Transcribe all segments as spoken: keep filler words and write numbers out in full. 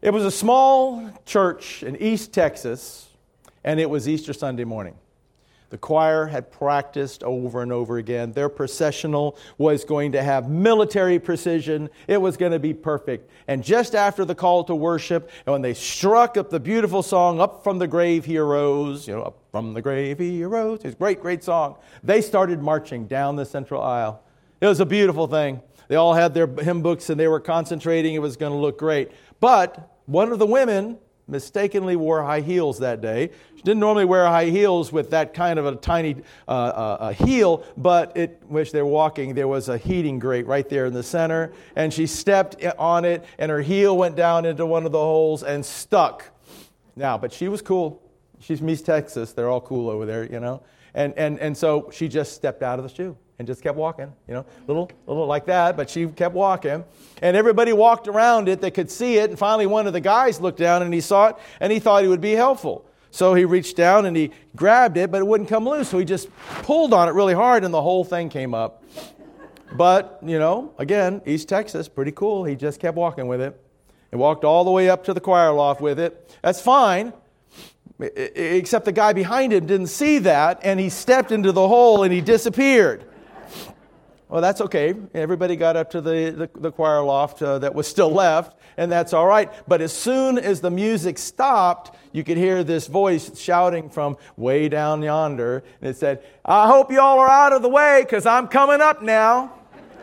It was a small church in East Texas, and it was Easter Sunday morning. The choir had practiced over and over again. Their processional was going to have military precision. It was going to be perfect. And just after the call to worship, and when they struck up the beautiful song, "Up from the grave he arose," you know, "Up from the grave he arose," it's a great, great song. They started marching down the central aisle. It was a beautiful thing. They all had their hymn books and they were concentrating. It was going to look great. But one of the women mistakenly wore high heels that day. She didn't normally wear high heels with that kind of a tiny uh, uh, a heel, but it, which they're walking, there was a heating grate right there in the center, and she stepped on it, and her heel went down into one of the holes and stuck. Now, but she was cool. She's from East Texas. They're all cool over there, you know. And and and so she just stepped out of the shoe and just kept walking, you know, little little like that, but she kept walking. And everybody walked around it. They could see it. And finally, one of the guys looked down and he saw it, and he thought it would be helpful. So he reached down and he grabbed it, but it wouldn't come loose. So he just pulled on it really hard, and the whole thing came up. But, you know, again, East Texas, pretty cool. He just kept walking with it. He walked all the way up to the choir loft with it. That's fine. Except the guy behind him didn't see that, and he stepped into the hole and he disappeared. Well, that's okay. Everybody got up to the, the, the choir loft uh, that was still left, and that's all right. But as soon as the music stopped, you could hear this voice shouting from way down yonder, and it said, "I hope you all are out of the way, because I'm coming up now."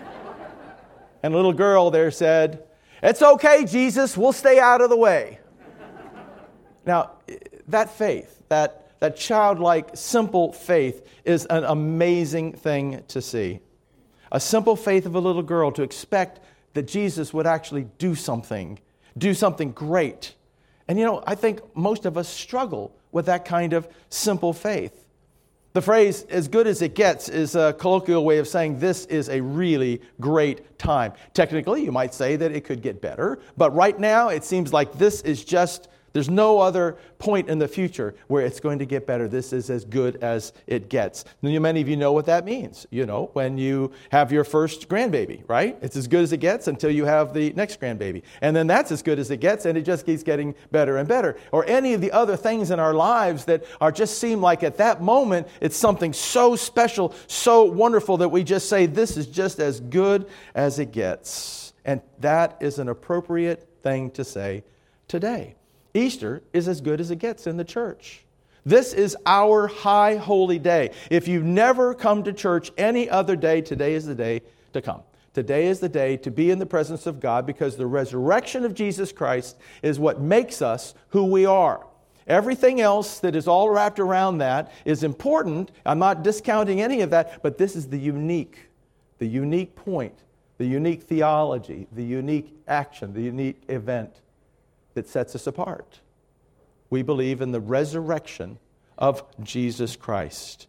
And a little girl there said, "It's okay, Jesus, we'll stay out of the way." Now, that faith, that, that childlike, simple faith is an amazing thing to see. A simple faith of a little girl to expect that Jesus would actually do something, do something great. And you know, I think most of us struggle with that kind of simple faith. The phrase, "as good as it gets," is a colloquial way of saying this is a really great time. Technically, you might say that it could get better, but right now it seems like this is just, there's no other point in the future where it's going to get better. This is as good as it gets. Many of you know what that means. You know, when you have your first grandbaby, right? It's as good as it gets until you have the next grandbaby. And then that's as good as it gets, and it just keeps getting better and better. Or any of the other things in our lives that are just seem like at that moment, it's something so special, so wonderful that we just say, this is just as good as it gets. And that is an appropriate thing to say today. Easter is as good as it gets in the church. This is our high holy day. If you've never come to church any other day, today is the day to come. Today is the day to be in the presence of God, because the resurrection of Jesus Christ is what makes us who we are. Everything else that is all wrapped around that is important. I'm not discounting any of that, but this is the unique, the unique point, the unique theology, the unique action, the unique event that sets us apart. We believe in the resurrection of Jesus Christ.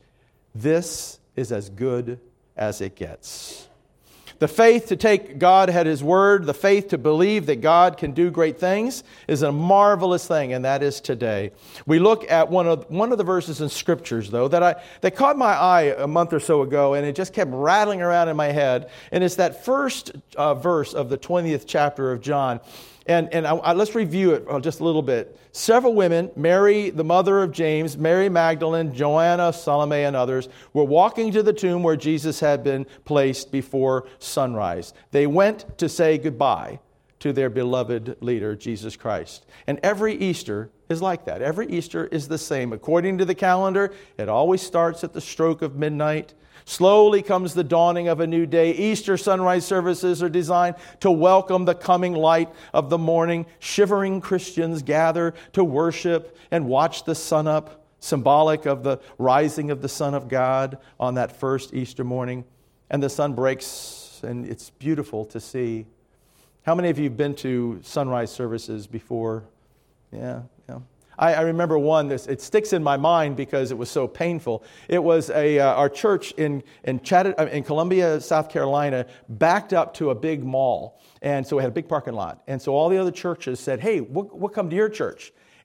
This is as good as it gets. The faith to take God at His word, the faith to believe that God can do great things, is a marvelous thing, and that is today. We look at one of one of the verses in Scriptures, though, that I that caught my eye a month or so ago, and it just kept rattling around in my head, and it's that first uh, verse of the twentieth chapter of John. And, and I, I, let's review it just a little bit. Several women, Mary, the mother of James, Mary Magdalene, Joanna, Salome, and others, were walking to the tomb where Jesus had been placed before sunrise. They went to say goodbye to their beloved leader, Jesus Christ. And every Easter is like that. Every Easter is the same. According to the calendar, it always starts at the stroke of midnight. Slowly comes the dawning of a new day. Easter sunrise services are designed to welcome the coming light of the morning. Shivering Christians gather to worship and watch the sun up, symbolic of the rising of the Son of God on that first Easter morning. And the sun breaks, and it's beautiful to see. How many of you have been to sunrise services before? Yeah, yeah. I, I remember one, this, it sticks in my mind because it was so painful. It was a uh, our church in in, Chatt- in Columbia, South Carolina, backed up to a big mall. And so we had a big parking lot. And so all the other churches said, hey, we'll, we'll come to your church.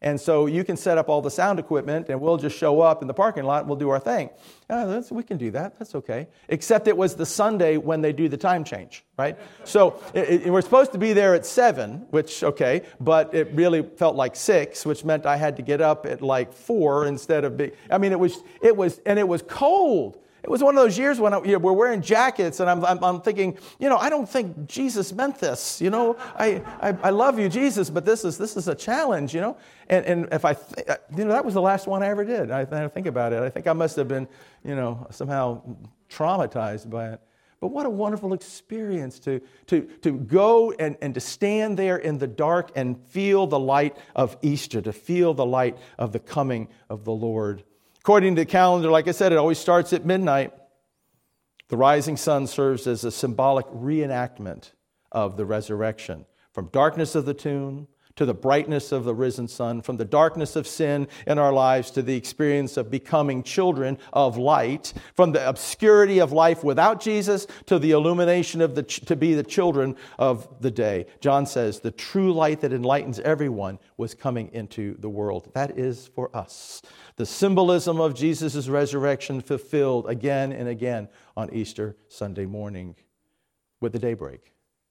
And so you can set up all the sound equipment and we'll just show up in the parking lot and we'll do our thing. Oh, that's, we can do that. That's okay. Except it was the Sunday when they do the time change, right? So it, it, we're supposed to be there at seven, which, okay, but it really felt like six, which meant I had to get up at like four instead of being, I mean, it was, it was, and it was cold. It was one of those years when I, you know, we're wearing jackets and I'm, I'm, I'm thinking, you know, I don't think Jesus meant this. You know, I, I, I love you, Jesus, but this is this is a challenge. You know, and and if I, th- you know, that was the last one I ever did. I, I think about it. I think I must have been, you know, somehow traumatized by it. But what a wonderful experience to to to go and, and to stand there in the dark and feel the light of Easter, to feel the light of the coming of the Lord. According to the calendar, like I said, it always starts at midnight. The rising sun serves as a symbolic reenactment of the resurrection. From darkness of the tomb to the brightness of the risen sun, from the darkness of sin in our lives to the experience of becoming children of light, from the obscurity of life without Jesus to the illumination of the to be the children of the day. John says the true light that enlightens everyone was coming into the world. That is for us. The symbolism of Jesus' resurrection fulfilled again and again on Easter Sunday morning with the daybreak,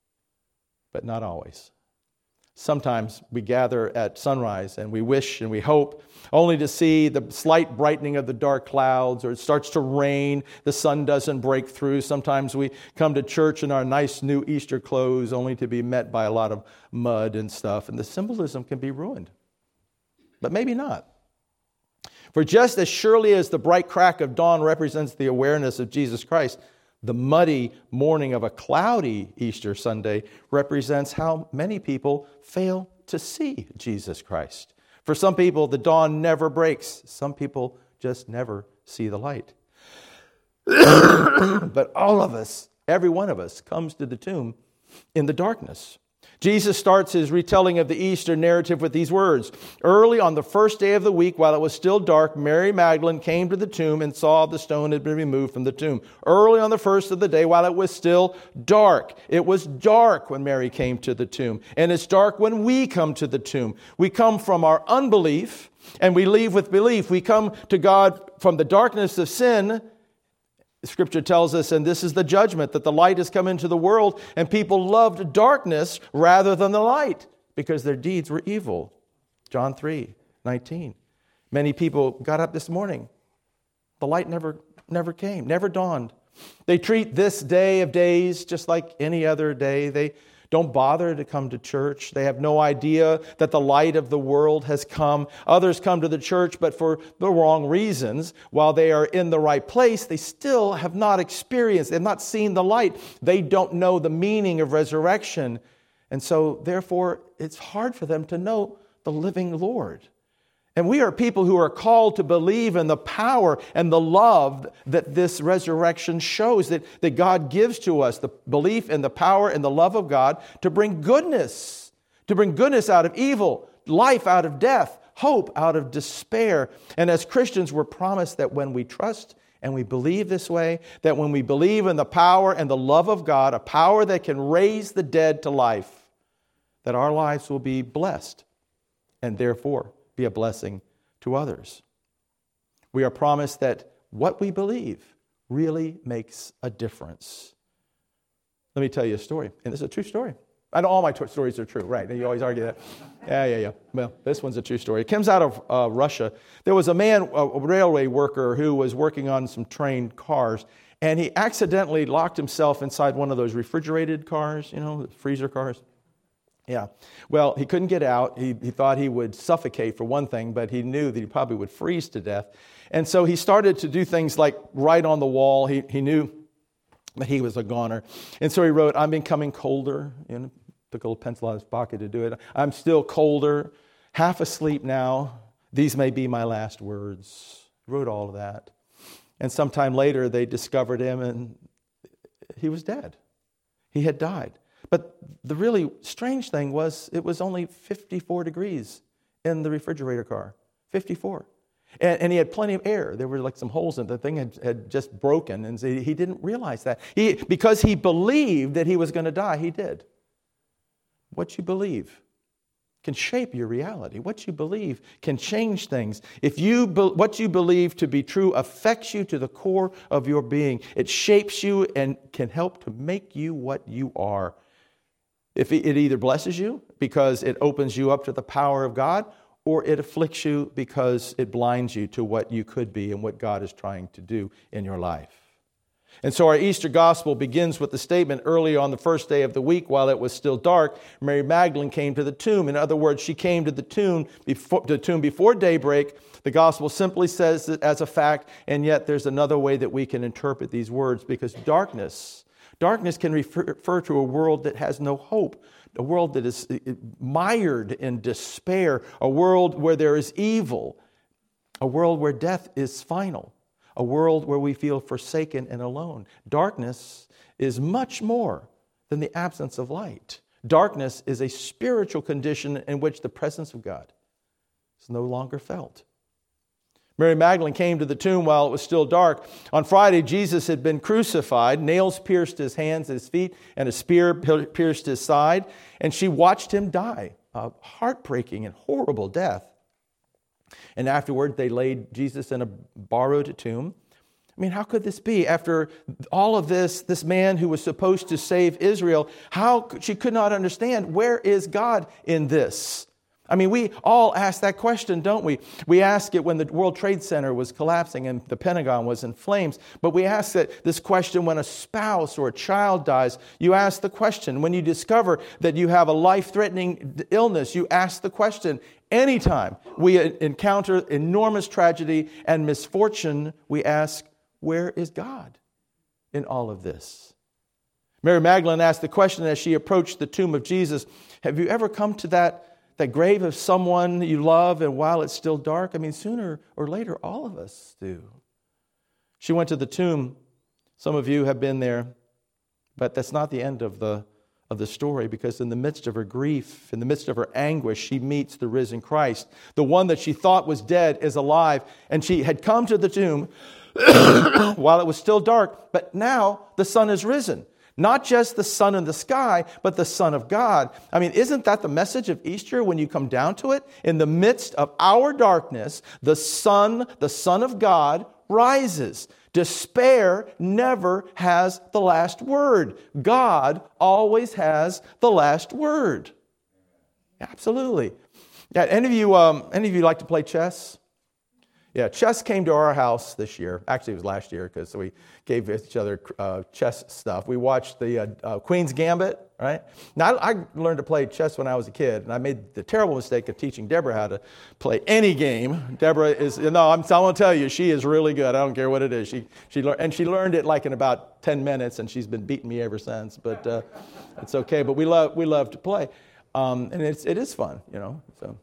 but not always. Sometimes we gather at sunrise and we wish and we hope only to see the slight brightening of the dark clouds, or it starts to rain, the sun doesn't break through. Sometimes we come to church in our nice new Easter clothes only to be met by a lot of mud and stuff, and the symbolism can be ruined. But maybe not. For just as surely as the bright crack of dawn represents the awareness of Jesus Christ, the muddy morning of a cloudy Easter Sunday represents how many people fail to see Jesus Christ. For some people, the dawn never breaks. Some people just never see the light. But all of us, every one of us, comes to the tomb in the darkness. Jesus starts his retelling of the Easter narrative with these words. Early on the first day of the week, while it was still dark, Mary Magdalene came to the tomb and saw the stone had been removed from the tomb. Early on the first of the day, while it was still dark. It was dark when Mary came to the tomb. And it's dark when we come to the tomb. We come from our unbelief and we leave with belief. We come to God from the darkness of sin. Scripture tells us, and this is the judgment, that the light has come into the world, and people loved darkness rather than the light because their deeds were evil. John three nineteen. Many people got up this morning. The light never, never came, never dawned. They treat this day of days just like any other day. They don't bother to come to church. They have no idea that the light of the world has come. Others come to the church, but for the wrong reasons. While they are in the right place, they still have not experienced, they have not seen the light. They don't know the meaning of resurrection. And so, therefore, it's hard for them to know the living Lord. And we are people who are called to believe in the power and the love that this resurrection shows, that, that God gives to us, the belief in the power and the love of God to bring goodness, to bring goodness out of evil, life out of death, hope out of despair. And as Christians, we're promised that when we trust and we believe this way, that when we believe in the power and the love of God, a power that can raise the dead to life, that our lives will be blessed and therefore be a blessing to others. We are promised that what we believe really makes a difference. Let me tell you a story, and this is a true story. I know all my t- stories are true, right? You always argue that. Yeah, yeah, yeah. Well, this one's a true story. It comes out of uh, Russia. There was a man, a railway worker, who was working on some train cars, and he accidentally locked himself inside one of those refrigerated cars, you know, freezer cars. Yeah. Well, he couldn't get out. He, he thought he would suffocate for one thing, but he knew that he probably would freeze to death. And so he started to do things like write on the wall. He, he knew that he was a goner. And so he wrote, "I'm becoming colder." You know, took a little pencil out of his pocket to do it. "I'm still colder, half asleep now. These may be my last words." He wrote all of that. And sometime later, they discovered him, and he was dead. He had died. But the really strange thing was it was only fifty-four degrees in the refrigerator car. fifty-four. And, and he had plenty of air. There were like some holes in it. The thing had, had just broken, and he, he didn't realize that. He, because he believed that he was going to die, he did. What you believe can shape your reality. What you believe can change things. If you be, what you believe to be true affects you to the core of your being, it shapes you and can help to make you what you are. If it, it either blesses you because it opens you up to the power of God, or it afflicts you because it blinds you to what you could be and what God is trying to do in your life. And so our Easter gospel begins with the statement, early on the first day of the week, while it was still dark, Mary Magdalene came to the tomb. In other words, she came to the tomb before, the tomb before daybreak. The gospel simply says it as a fact, and yet there's another way that we can interpret these words, because darkness, darkness can refer, refer to a world that has no hope, a world that is mired in despair, a world where there is evil, a world where death is final. A world where we feel forsaken and alone. Darkness is much more than the absence of light. Darkness is a spiritual condition in which the presence of God is no longer felt. Mary Magdalene came to the tomb while it was still dark. On Friday, Jesus had been crucified. Nails pierced his hands and his feet, and a spear pierced his side. And she watched him die, a heartbreaking and horrible death. And afterward, they laid Jesus in a borrowed tomb. I mean, how could this be? After all of this, this man who was supposed to save Israel, how she could not understand, where is God in this? I mean, we all ask that question, don't we? We ask it when the World Trade Center was collapsing and the Pentagon was in flames. But we ask that this question when a spouse or a child dies. You ask the question when you discover that you have a life-threatening illness. You ask the question. Anytime we encounter enormous tragedy and misfortune, we ask, where is God in all of this? Mary Magdalene asked the question as she approached the tomb of Jesus, have you ever come to that, that grave of someone you love and while it's still dark? I mean, sooner or later, all of us do. She went to the tomb. Some of you have been there, but that's not the end of the of the story, because in the midst of her grief, in the midst of her anguish, she meets the risen Christ. The one that she thought was dead is alive, and she had come to the tomb while it was still dark, but now the sun is risen. Not just the sun in the sky, but the Son of God. I mean, isn't that the message of Easter when you come down to it? In the midst of our darkness, the Son, the Son of God, rises. Despair never has the last word. God always has the last word. Absolutely. Yeah, any of you, um, any of you like to play chess? Yeah, chess came to our house this year. Actually, it was last year because we gave each other uh, chess stuff. We watched the uh, uh, Queen's Gambit, right? Now, I, I learned to play chess when I was a kid, and I made the terrible mistake of teaching Deborah how to play any game. Deborah is, no, I'm, I want to tell you, she is really good. I don't care what it is. She, she learned, and she learned it like in about ten minutes, and she's been beating me ever since. But uh, it's okay. But we love, we love to play, um, and it's, it is fun, you know. So.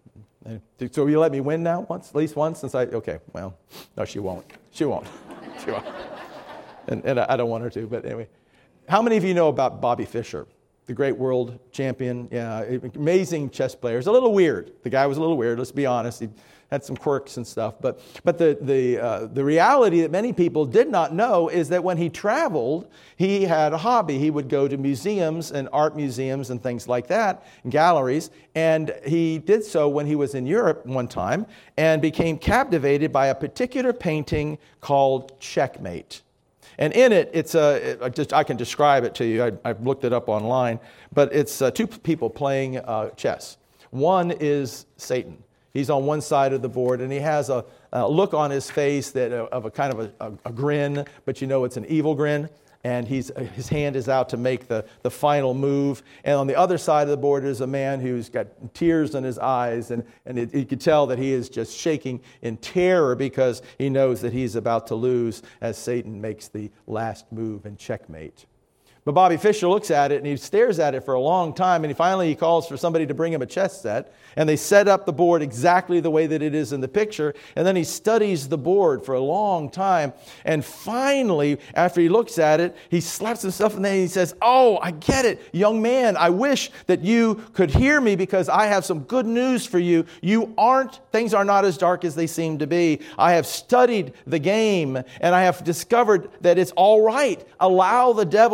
So will you let me win now once, at least once? Since I, okay, well, no, she won't. She won't. She won't. And, and I don't want her to, but anyway. How many of you know about Bobby Fischer, the great world champion? Yeah, amazing chess player. He's a little weird. The guy was a little weird, let's be honest. He had some quirks and stuff. But but the the uh, the reality that many people did not know is that when he traveled, he had a hobby. He would go to museums and art museums and things like that, and galleries. And he did so when he was in Europe one time and became captivated by a particular painting called Checkmate. And in it, it's a, it, just, I can describe it to you. I, I've looked it up online. But it's uh, two people playing uh, chess. One is Satan. He's on one side of the board, and he has a, a look on his face that uh, of a kind of a, a, a grin, but you know it's an evil grin. And he's, his hand is out to make the, the final move. And on the other side of the board is a man who's got tears in his eyes. And, and it, you could tell that he is just shaking in terror because he knows that he's about to lose as Satan makes the last move in checkmate. But Bobby Fischer looks at it and he stares at it for a long time, and he finally he calls for somebody to bring him a chess set, and they set up the board exactly the way that it is in the picture, and then he studies the board for a long time, and finally, after he looks at it, he slaps himself in the head and he says, "Oh, I get it, young man, I wish that you could hear me because I have some good news for you. You aren't, things are not as dark as they seem to be. I have studied the game, and I have discovered that it's all right. Allow the devil to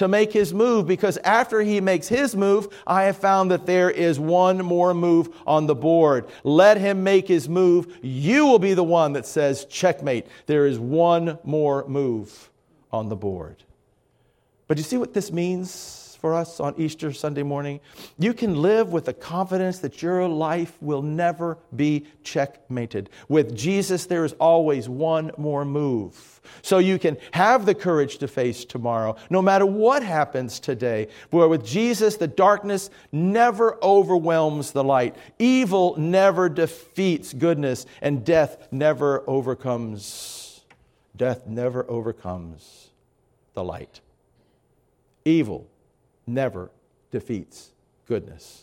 make his move, because after he makes his move, I have found that there is one more move on the board. Let him make his move. You will be the one that says, checkmate. There is one more move on the board. But you see what this means for us on Easter Sunday morning? You can live with the confidence that your life will never be checkmated. With Jesus, there is always one more move. So you can have the courage to face tomorrow, no matter what happens today. For with Jesus, the darkness never overwhelms the light. Evil never defeats goodness, and death never overcomes. Death never overcomes the light. Evil never defeats goodness.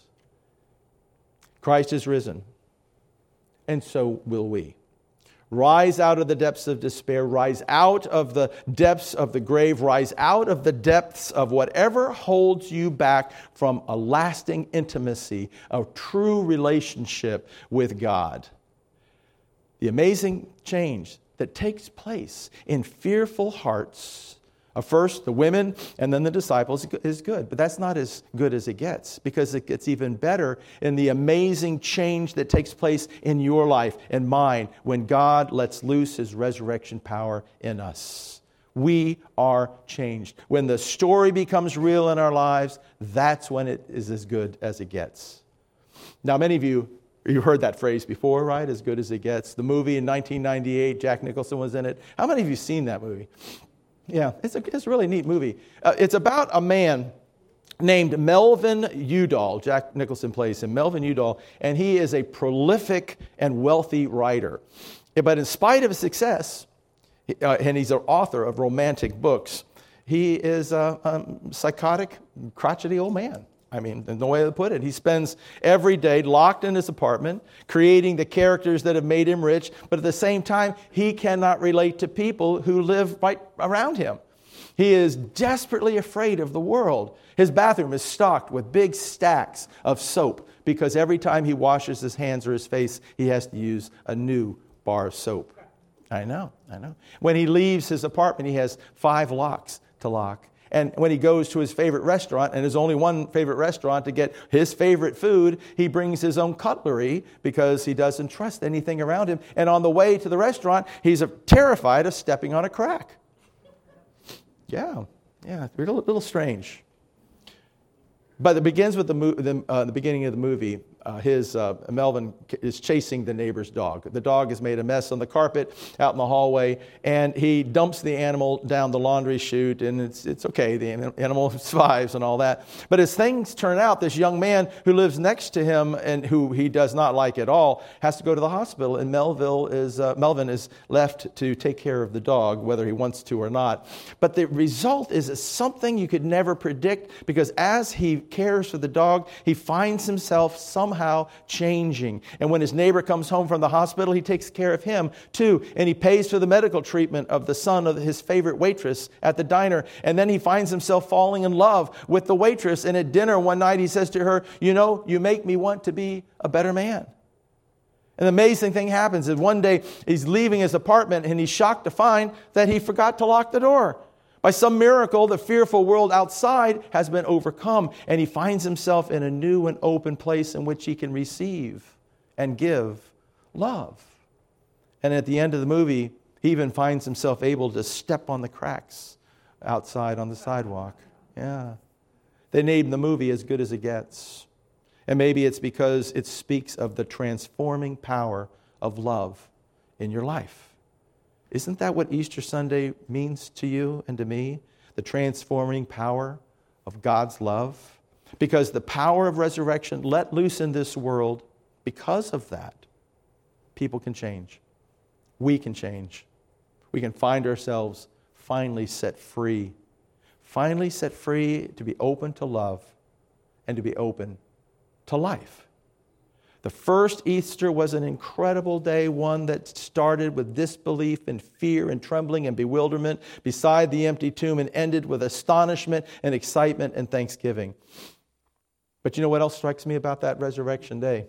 Christ is risen, and so will we. Rise out of the depths of despair. Rise out of the depths of the grave. Rise out of the depths of whatever holds you back from a lasting intimacy, a true relationship with God. The amazing change that takes place in fearful hearts, Uh, first, the women and then the disciples, is good. But that's not as good as it gets, because it gets even better in the amazing change that takes place in your life and mine when God lets loose his resurrection power in us. We are changed. When the story becomes real in our lives, that's when it is as good as it gets. Now, many of you, you've heard that phrase before, right? As good as it gets. The movie in nineteen ninety-eight, Jack Nicholson was in it. How many of you have seen that movie? Yeah, it's a, it's a really neat movie. Uh, it's about a man named Melvin Udall. Jack Nicholson plays him, Melvin Udall, and he is a prolific and wealthy writer. But in spite of his success, uh, and he's an author of romantic books, he is a, a psychotic, crotchety old man. I mean, there's no way to put it. He spends every day locked in his apartment, creating the characters that have made him rich, but at the same time, he cannot relate to people who live right around him. He is desperately afraid of the world. His bathroom is stocked with big stacks of soap, because every time he washes his hands or his face, he has to use a new bar of soap. I know, I know. When he leaves his apartment, he has five locks to lock. And when he goes to his favorite restaurant, and there's only one favorite restaurant to get his favorite food, he brings his own cutlery because he doesn't trust anything around him. And on the way to the restaurant, he's terrified of stepping on a crack. Yeah, yeah, a little, little strange. But it begins with the, mo- the, uh, the beginning of the movie. Uh, his uh, Melvin is chasing the neighbor's dog. The dog has made a mess on the carpet out in the hallway, and he dumps the animal down the laundry chute, and it's it's okay. The animal survives and all that. But as things turn out, this young man who lives next to him and who he does not like at all has to go to the hospital, and Melville is uh, Melvin is left to take care of the dog, whether he wants to or not. But the result is something you could never predict, because as he cares for the dog, he finds himself somehow Somehow changing. And when his neighbor comes home from the hospital, he takes care of him too. And he pays for the medical treatment of the son of his favorite waitress at the diner. And then he finds himself falling in love with the waitress. And at dinner one night, he says to her, "You know, you make me want to be a better man." And the amazing thing happens is one day he's leaving his apartment, and he's shocked to find that he forgot to lock the door. By some miracle, the fearful world outside has been overcome, and he finds himself in a new and open place in which he can receive and give love. And at the end of the movie, he even finds himself able to step on the cracks outside on the sidewalk. Yeah. They named the movie As Good as It Gets. And maybe it's because it speaks of the transforming power of love in your life. Isn't that what Easter Sunday means to you and to me? The transforming power of God's love? Because the power of resurrection let loose in this world, because of that, people can change. We can change. We can find ourselves finally set free. Finally set free to be open to love and to be open to life. The first Easter was an incredible day, one that started with disbelief and fear and trembling and bewilderment beside the empty tomb, and ended with astonishment and excitement and thanksgiving. But you know what else strikes me about that resurrection day?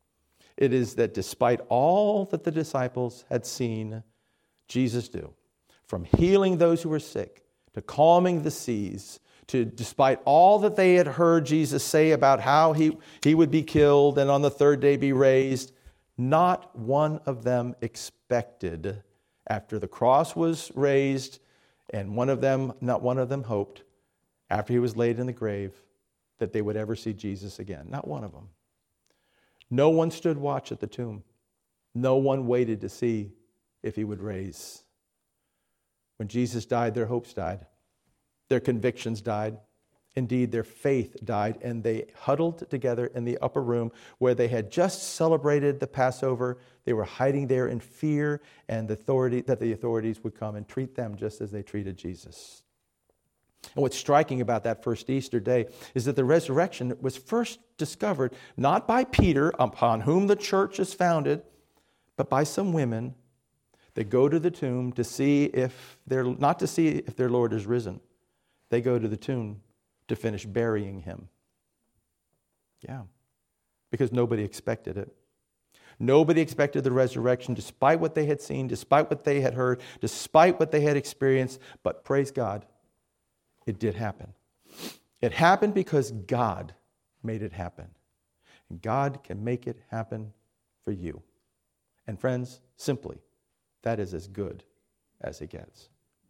It is that despite all that the disciples had seen Jesus do, from healing those who were sick, to calming the seas, to, despite all that they had heard Jesus say about how he, he would be killed and on the third day be raised, not one of them expected, after the cross was raised, and one of them, not one of them hoped, after he was laid in the grave, that they would ever see Jesus again. Not one of them. No one stood watch at the tomb. No one waited to see if he would raise. When Jesus died, their hopes died. Their convictions died. Indeed, their faith died, and they huddled together in the upper room where they had just celebrated the Passover. They were hiding there in fear and the authority that the authorities would come and treat them just as they treated Jesus. And what's striking about that first Easter day is that the resurrection was first discovered not by Peter, upon whom the church is founded, but by some women that go to the tomb to see if they're not to see if their Lord is risen. They go to the tomb to finish burying him. Yeah, because nobody expected it. Nobody expected the resurrection, despite what they had seen, despite what they had heard, despite what they had experienced. But praise God, it did happen. It happened because God made it happen. And God can make it happen for you. And friends, simply, that is as good as it gets.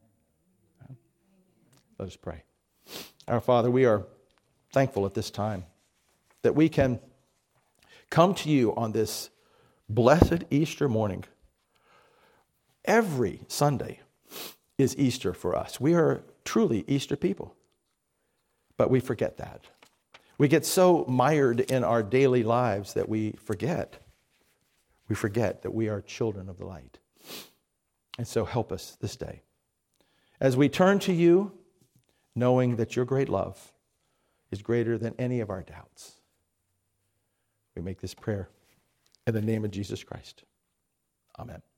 Let us pray. Our Father, we are thankful at this time that we can come to you on this blessed Easter morning. Every Sunday is Easter for us. We are truly Easter people, but we forget that. We get so mired in our daily lives that we forget. We forget that we are children of the light. And so help us this day. As we turn to you, knowing that your great love is greater than any of our doubts. We make this prayer in the name of Jesus Christ. Amen.